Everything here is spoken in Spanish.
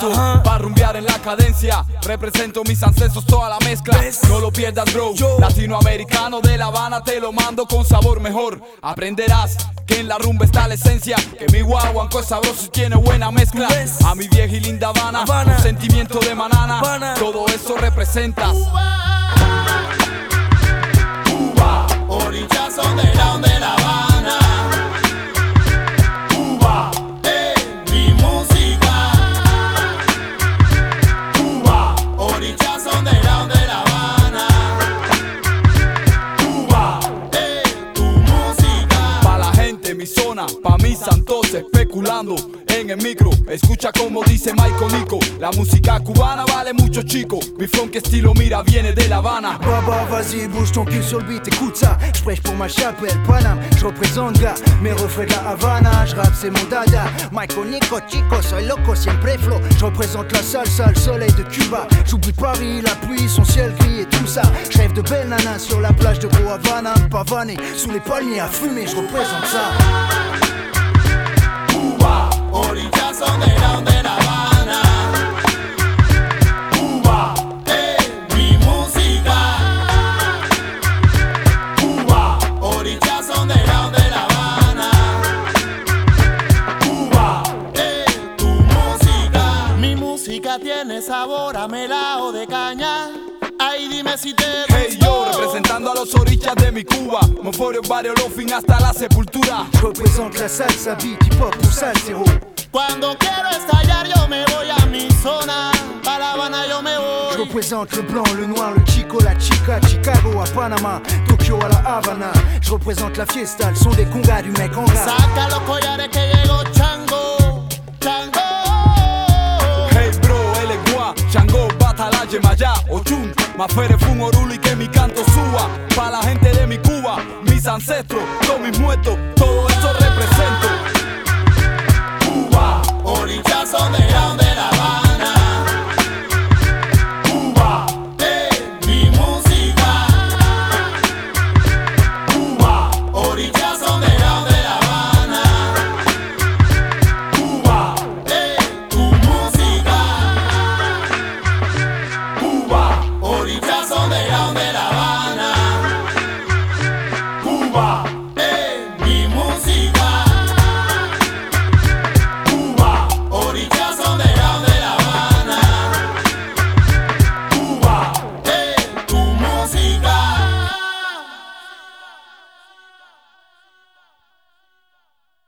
talento para rumbear en la cadencia. Represento mis ancestros, toda la mezcla. No lo pierdas, bro. Latinoamericano de La Habana, te lo mando con sabor mejor. Aprenderás que en la rumba está la esencia, que mi guaguanco es sabroso y tiene buena mezcla. A mi vieja y linda Habana, un sentimiento de manana, todo eso representas. Cuba, orillas underground de La Habana. Cuba, mi música. Cuba, orillas underground de La Habana. Cuba, tu música. Pa' la gente, mi zona, pa' mis santos especulando en el micro. Escucha como dice Michael Nico, la música cubana vale mucho, chico. Mi funk estilo, mira, viene de La Habana. Baba, vas-y, bouge ton cul sur le beat, écoute ça. J'prêche pour ma chapelle, Paname, j'représente gars. Mes refrains de La Havana, j'rappe c'est mon dada. Michael Nico, chico, soy loco, siempre flow. J'représente la salsa, le soleil de Cuba. J'oublie Paris, la pluie, son ciel gris et tout ça. J'rêve de belles nanas sur la plage de Gros Havana. Pavané, sous les palmiers à fumer, j'représente ça. Cuba, orillas underground de La Habana. Cuba, mi música. Cuba, orillas underground de La Habana. Cuba, tu música. Mi música tiene sabor a melao de caña. Ay, dime si te gustó. Hey yo, representando a los orillas de mi Cuba. Monforio, barrio, Lofin hasta la sepultura. J'représente la salsa, beat, hip-hop ou salsero. Cuando quiero estallar yo me voy a mi zona. Pa' La Habana yo me voy. J'représente le blanc, le noir, le chico, la chica. Chicago à Panama, Tokyo à La Havana. J'représente la fiesta, le son des congas du mec en gras. Saca los collares que llegó Chango. Chango. Hey bro, él es Gua, Chango, Batala, Yemayá, Ochun, Mafere, Fun, Oruli, que mi canto suba. Pa' la gente de mi Cuba, mis ancestros, todos mis muertos, todo eso represento. Cuba, orillas underground